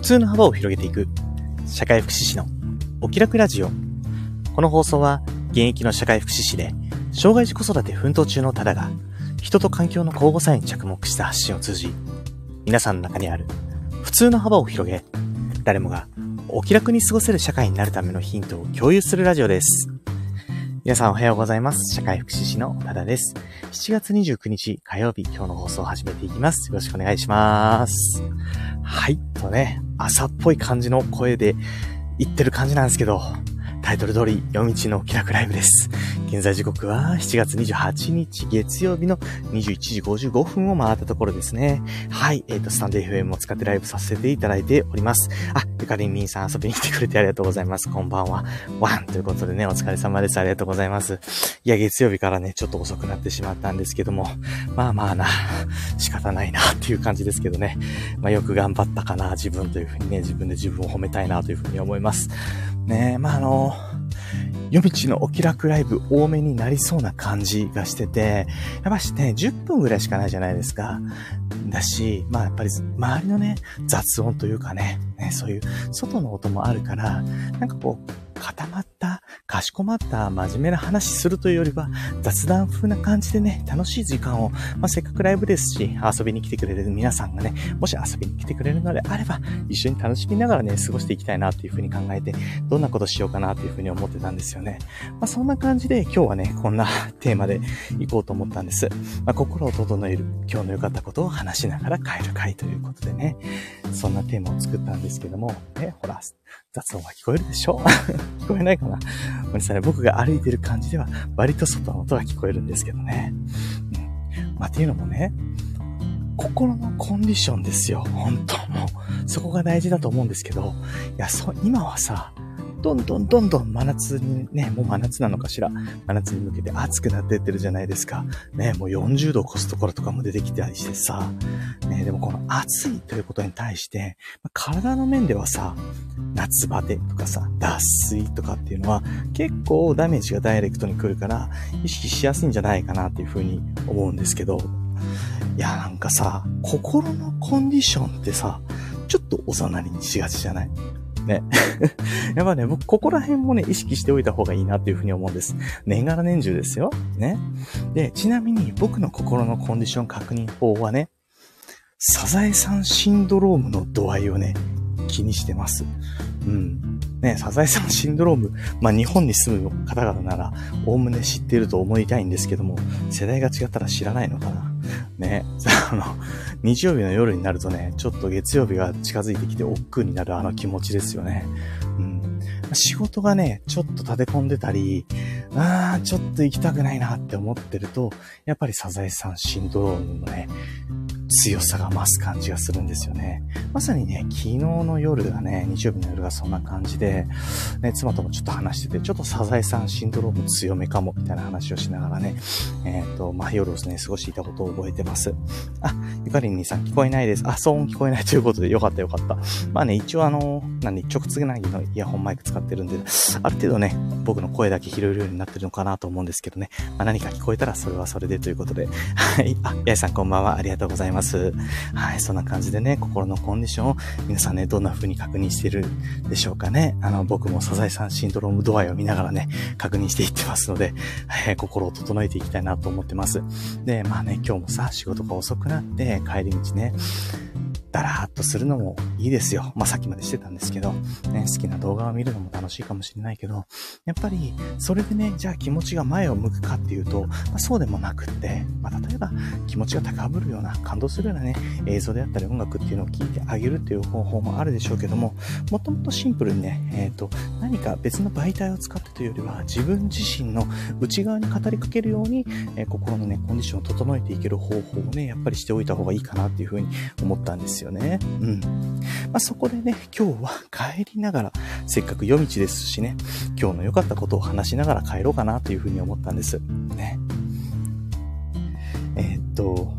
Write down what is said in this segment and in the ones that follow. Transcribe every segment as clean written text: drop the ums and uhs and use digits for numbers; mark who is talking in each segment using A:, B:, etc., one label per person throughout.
A: 通の幅を広げていく社会福祉士のお気楽ラジオ。この放送は現役の社会福祉士で障害児子育て奮闘中の多田が人と環境の交互作用に着目した発信を通じ、皆さんの中にある普通の幅を広げ、誰もがお気楽に過ごせる社会になるためのヒントを共有するラジオです。皆さんおはようございます。社会福祉士の多田です。7月29日火曜日、今日の放送を始めていきます。よろしくお願いします。はい、朝っぽい感じの声で言ってる感じなんですけど、タイトル通り夜道の気楽ライブです。現在時刻は7月28日月曜日の21時55分を回ったところですね。はい、スタンド FM を使ってライブさせていただいております。ゆかりんみんさん遊びに来てくれてありがとうございます。こんばんは。ワンということでね、お疲れ様です。ありがとうございます。いや、月曜日からね、ちょっと遅くなってしまったんですけども、仕方ないなっていう感じですけどね。よく頑張ったかな、自分というふうにね、自分で自分を褒めたいなというふうに思います。ね、夜道のお気楽ライブ多めになりそうな感じがしてて、やっぱしね、10分ぐらいしかないじゃないですか。だし、やっぱり周りのね、雑音というかね、そういう外の音もあるから、固まった、かしこまった真面目な話するというよりは、雑談風な感じでね、楽しい時間を、せっかくライブですし、遊びに来てくれる皆さんがね、もし遊びに来てくれるのであれば、一緒に楽しみながらね、過ごしていきたいなというふうに考えて、どんなことしようかなというふうに思ってたんですよね。そんな感じで今日はね、こんなテーマで行こうと思ったんです。心を整える、今日の良かったことを話しながら帰る会ということでね、そんなテーマを作ったんですけども、ね、ほら、雑音が聞こえるでしょ聞こえないかな。ごめんなさいね。僕が歩いてる感じでは割と外の音が聞こえるんですけどね。っていうのもね、心のコンディションですよ。本当もう、そこが大事だと思うんですけど、今はさ、どんどん真夏にね、もう真夏なのかしら。真夏に向けて暑くなってってるじゃないですか。ね、もう40度を超すところとかも出てきたりしてさ。ね、でもこの暑いということに対して、体の面ではさ、夏バテとかさ、脱水とかっていうのは結構ダメージがダイレクトに来るから意識しやすいんじゃないかなっていうふうに思うんですけど。心のコンディションってさ、ちょっとおざなりにしがちじゃないね。やっぱね、僕、ここら辺もね、意識しておいた方がいいなっていうふうに思うんです。年がら年中ですよ。ね。で、ちなみに僕の心のコンディション確認法はね、サザエさんシンドロームの度合いをね、気にしてます。ね、サザエさんシンドローム、日本に住む方々なら、おおむね知っていると思いたいんですけども、世代が違ったら知らないのかな。ね、日曜日の夜になるとね、ちょっと月曜日が近づいてきて億劫になる気持ちですよね。仕事がね、ちょっと立て込んでたり、ちょっと行きたくないなって思ってると、やっぱりサザエさんシンドロームのね、強さが増す感じがするんですよね。まさにね、昨日の夜がね、日曜日の夜がそんな感じで、ね、妻ともちょっと話してて、ちょっとサザエさんシンドローム強めかも、みたいな話をしながらね、夜をね、過ごしていたことを覚えてます。ゆかりんにさん聞こえないです。騒音聞こえないということで、よかった。一応直つなぎのイヤホンマイク使ってるんで、ある程度ね、僕の声だけ拾えるようになってるのかなと思うんですけどね、何か聞こえたらそれはそれでということで、はい。やいさんこんばんは、ありがとうございます。はい、そんな感じでね、心のコンディションを皆さんね、どんな風に確認しているでしょうかね。僕もサザエさんシンドローム度合いを見ながらね、確認していってますので、心を整えていきたいなと思ってます。で、今日もさ、仕事が遅くなって帰り道ね、だらーっとするのもいいですよ。さっきまでしてたんですけど、ね、好きな動画を見るのも楽しいかもしれないけど、やっぱり、それでね、じゃあ気持ちが前を向くかっていうと、そうでもなくって、例えば気持ちが高ぶるような、感動するようなね、映像であったり音楽っていうのを聞いてあげるっていう方法もあるでしょうけども、もともとシンプルにね、何か別の媒体を使ってというよりは、自分自身の内側に語りかけるように、心のね、コンディションを整えていける方法をね、やっぱりしておいた方がいいかなっていうふうに思ったんですよね。そこでね、今日は帰りながら、せっかく夜道ですしね、今日の良かったことを話しながら帰ろうかなというふうに思ったんです。ね。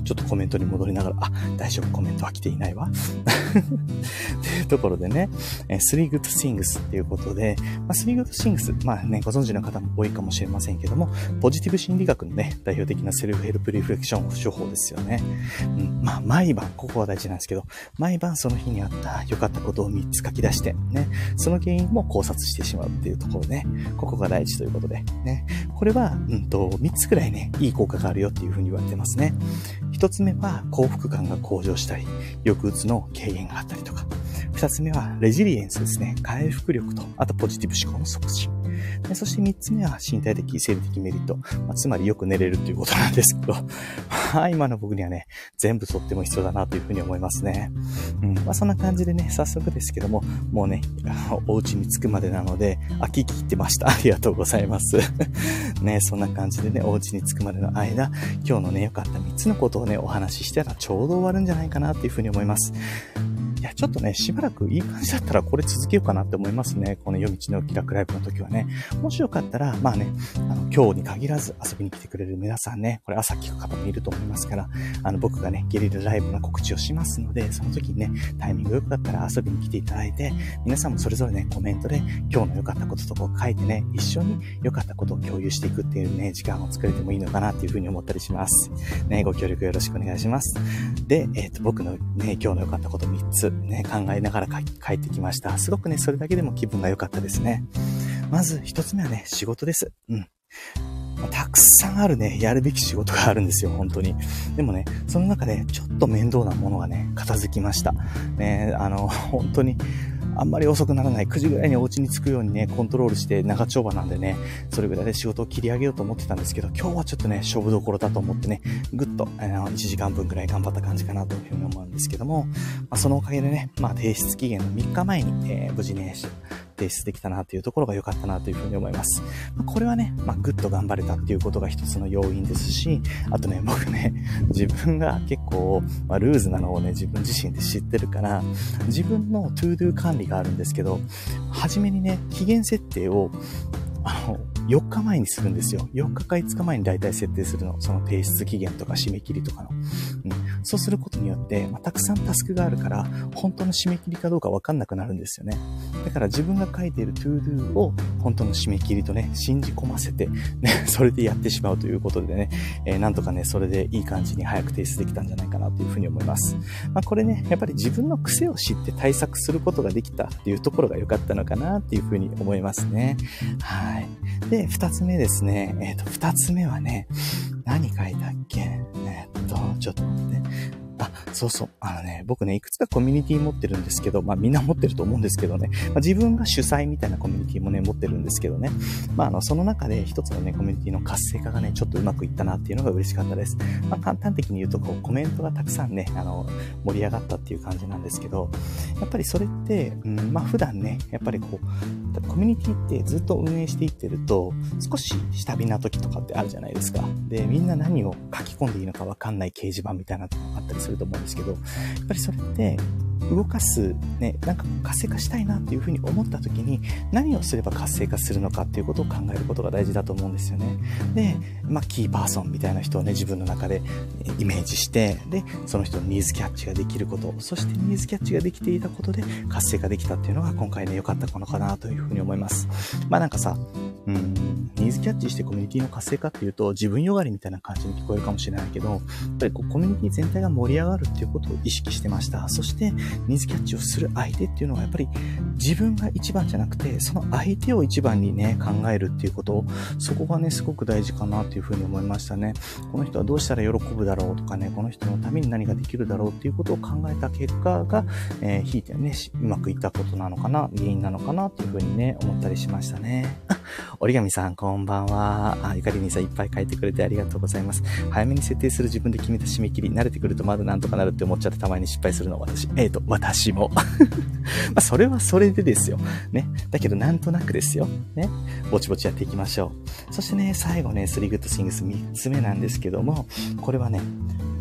A: ちょっとコメントに戻りながら、大丈夫、コメントは来ていないわ。っていうところでね、3 good things っていうことで、3 good things、ご存知の方も多いかもしれませんけども、ポジティブ心理学のね、代表的なセルフヘルプリフレクション手法ですよね。毎晩、ここは大事なんですけど、毎晩その日にあった良かったことを3つ書き出して、ね、その原因も考察してしまうっていうところね、ここが大事ということで、ね、これは、3つくらいね、いい効果があるよっていうふうに言われてますね。1つ目は幸福感が向上したり、抑うつの軽減があったりとか。2つ目はレジリエンスですね。回復力と、あとポジティブ思考の促進。そして3つ目は身体的、生理的メリット。つまりよく寝れるっていうことなんですけど、今の僕にはね、全部とっても必要だなというふうに思いますね。そんな感じでね、早速ですけども、もうね、お家に着くまでなので、聞き入ってました。ありがとうございます。ね、そんな感じでね、お家に着くまでの間、今日のね、良かった3つのことをね、お話ししたらちょうど終わるんじゃないかなっていうふうに思います。いや、ちょっとね、しばらくいい感じだったらこれ続けようかなって思いますね。この夜道の気楽ライブの時はね。もしよかったら、今日に限らず遊びに来てくれる皆さんね、これ朝聞く方もいると思いますから、僕がね、ゲリラライブの告知をしますので、その時にね、タイミングよかったら遊びに来ていただいて、皆さんもそれぞれね、コメントで今日の良かったこととかを書いてね、一緒に良かったことを共有していくっていうね、時間を作れてもいいのかなっていうふうに思ったりします。ね、ご協力よろしくお願いします。で、僕のね、今日の良かったこと3つね、考えながら帰ってきました。すごくね、それだけでも気分が良かったですね。まず1つ目はね、仕事です。たくさんあるね、やるべき仕事があるんですよ、本当に。でもね、その中でちょっと面倒なものがね、片付きました。ね、本当に、あんまり遅くならない9時ぐらいにお家に着くようにね、コントロールして長丁場なんでね、それぐらいで仕事を切り上げようと思ってたんですけど、今日はちょっとね、勝負どころだと思ってね、ぐっと1時間分ぐらい頑張った感じかなというふうに思うんですけども、そのおかげでね、提出期限の3日前に、無事ね、提出できたなというところが良かったなというふうに思います。これはね、ぐっと頑張れたっていうことが一つの要因ですし、あとね、僕ね、自分が結構、ルーズなのをね、自分自身で知ってるから、自分のトゥードゥ管理があるんですけど、初めにね、期限設定を、4日前にするんですよ。4日か5日前に大体設定するの。その提出期限とか締め切りとかの。そうすることによって、たくさんタスクがあるから、本当の締め切りかどうかわかんなくなるんですよね。だから自分が書いている To Do を本当の締め切りとね、信じ込ませて、ね、それでやってしまうということでね、なんとかね、それでいい感じに早く提出できたんじゃないかなというふうに思います。これね、やっぱり自分の癖を知って対策することができたっていうところが良かったのかなっていうふうに思いますね。はい。で、2つ目ですね。2つ目はね、何書いたっけ？ちょっと待って。そうそう。僕ね、いくつかコミュニティ持ってるんですけど、みんな持ってると思うんですけどね、自分が主催みたいなコミュニティもね、持ってるんですけどね。その中で一つのね、コミュニティの活性化がね、ちょっとうまくいったなっていうのが嬉しかったです。簡単的に言うと、コメントがたくさんね、盛り上がったっていう感じなんですけど、やっぱりそれって、普段ね、やっぱりコミュニティってずっと運営していってると、少し下火な時とかってあるじゃないですか。で、みんな何を書き込んでいいのかわかんない掲示板みたいなのがあったりすると思うんですけど、やっぱりそれって動かすね、なんか活性化したいなっていうふうに思った時に何をすれば活性化するのかっていうことを考えることが大事だと思うんですよね。で、キーパーソンみたいな人をね、自分の中でイメージして、で、その人のニーズキャッチができること、そしてニーズキャッチができていたことで活性化できたっていうのが今回ね、良かったのかなというふうに思います。なんかさ、ニーズキャッチしてコミュニティの活性化っていうと自分よがりみたいな感じに聞こえるかもしれないけど、やっぱりコミュニティ全体が盛り上がるっていうことを意識してました。そしてニーズキャッチをする相手っていうのはやっぱり自分が一番じゃなくて、その相手を一番にね、考えるっていうこと、そこがね、すごく大事かなっていうふうに思いましたね。この人はどうしたら喜ぶだろうとかね、この人のために何ができるだろうっていうことを考えた結果が、ひいてね、うまくいったことなのかな、原因なのかなっていうふうにね、思ったりしましたね。折紙さん、こんばんは。ゆかりにさんいっぱい書いてくれてありがとうございます。早めに設定する自分で決めた締め切り、慣れてくるとまだなんとかなるって思っちゃってたまに失敗するの私。私も。それはそれでですよ。ね。だけどなんとなくですよ。ね。ぼちぼちやっていきましょう。そしてね、最後ね、3 good things 3つ目なんですけども、これはね、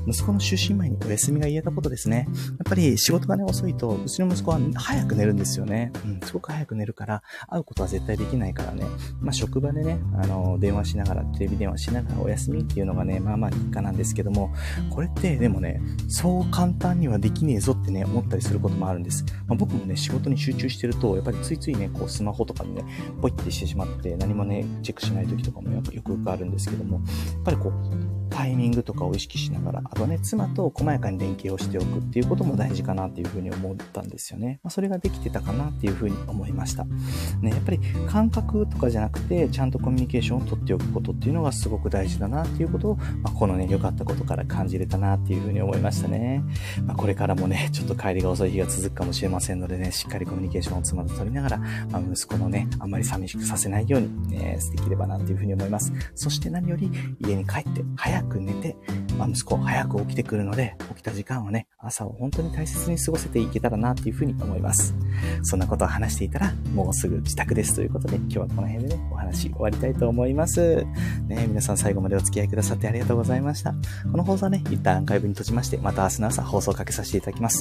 A: 息子の就寝前にお休みが言えたことですね。やっぱり仕事がね、遅いと、うちの息子は早く寝るんですよね。すごく早く寝るから、会うことは絶対できないからね。職場でね、電話しながら、テレビ電話しながらお休みっていうのがね、まあまあ日課なんですけども、これってでもね、そう簡単にはできねえぞってね、思ったりすることもあるんです。僕もね、仕事に集中してると、やっぱりついついね、こうスマホとかにね、ポイってしてしまって、何もね、チェックしない時とかもよくよくあるんですけども、やっぱりこう、タイミングとかを意識しながら、あとね、妻と細やかに連携をしておくっていうことも大事かなっていうふうに思ったんですよね。それができてたかなっていうふうに思いました。ね、やっぱり感覚とかじゃなくて、ちゃんとコミュニケーションを取っておくことっていうのがすごく大事だなっていうことを、このね、良かったことから感じれたなっていうふうに思いましたね。これからもね、ちょっと帰りが遅い日が続くかもしれませんのでね、しっかりコミュニケーションを妻と取りながら、息子のね、あんまり寂しくさせないように、できればなっていうふうに思います。そして何より家に帰って早く寝て、息子早く起きてくるので、起きた時間をね、朝を本当に大切に過ごせていけたらなっていうふうに思います。そんなことを話していたら、もうすぐ自宅ですということで、今日はこの辺でね、お話終わりたいと思います。ね、皆さん最後までお付き合いくださってありがとうございました。この放送はね、一旦アーカイブに閉じまして、また明日の朝放送をかけさせていただきます。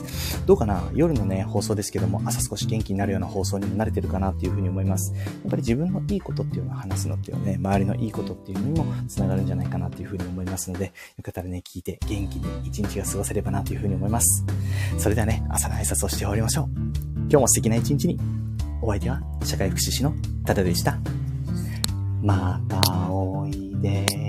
A: どうかな、夜のね、放送ですけども、朝少し元気になるような放送にも慣れてるかなっていうふうに思います。やっぱり自分のいいことっていうのを話すのっていうのはね、周りのいいことっていうのにもつながるんじゃないかなっていうふうに思いますので、よかったらね、聞いて元気に一日が過ごせればなというふうに思います。それではね、朝の挨拶をして終わりましょう。今日も素敵な一日に。お相手は社会福祉士の多田でした。またおいで。